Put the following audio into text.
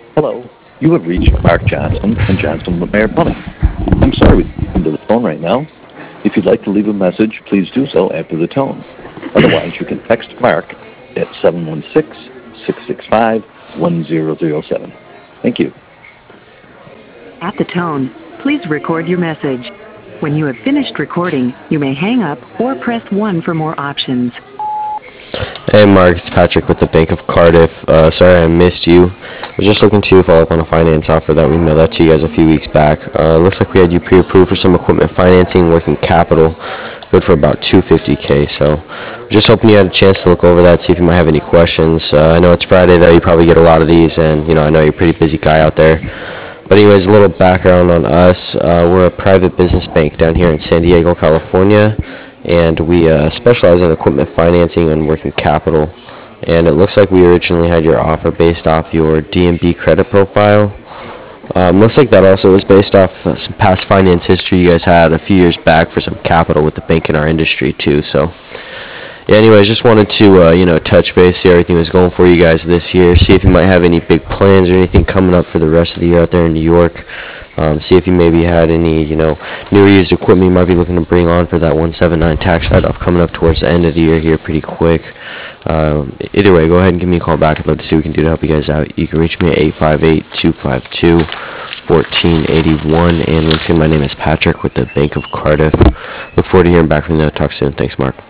Hello, you have reached Mark Johnson and Johnson LeMaire Plumbing. I'm sorry we can't come to the phone right now. If you'd like to leave a message, please do so after the tone. Otherwise, you can text Mark at 716-665-1007. Thank you. At the tone, please record your message. When you have finished recording, you may hang up or press 1 for more options. Hey Mark, it's Patrick with the Bank of Cardiff. Sorry I missed you. I was just looking to follow up on a finance offer that we mailed out to you guys a few weeks back. Looks like we had you pre-approved for some equipment financing, working capital, good for about $250K. So just hoping you had a chance to look over that, see if you might have any questions. I know it's Friday though, you probably get a lot of these, and I know you're a pretty busy guy out there. But anyways, a little background on us. We're a private business bank down here in San Diego, California, and we specialize in equipment financing and working capital. And it looks like we originally had your offer based off your DNB credit profile. Looks like that also was based off some past finance history you guys had a few years back for some capital with the bank in our industry too. So yeah, anyways, just wanted to touch base, see how everything was going for you guys this year, see if you might have any big plans or anything coming up for the rest of the year out there in New York. See if you maybe had any new or used equipment you might be looking to bring on for that 179 tax write-off coming up towards the end of the year here pretty quick. Either way, go ahead and give me a call back. I'd love to see what we can do to help you guys out. You can reach me at 858-252-1481. And once again, my name is Patrick with the Bank of Cardiff. Look forward to hearing back from you. Talk soon. Thanks, Mark.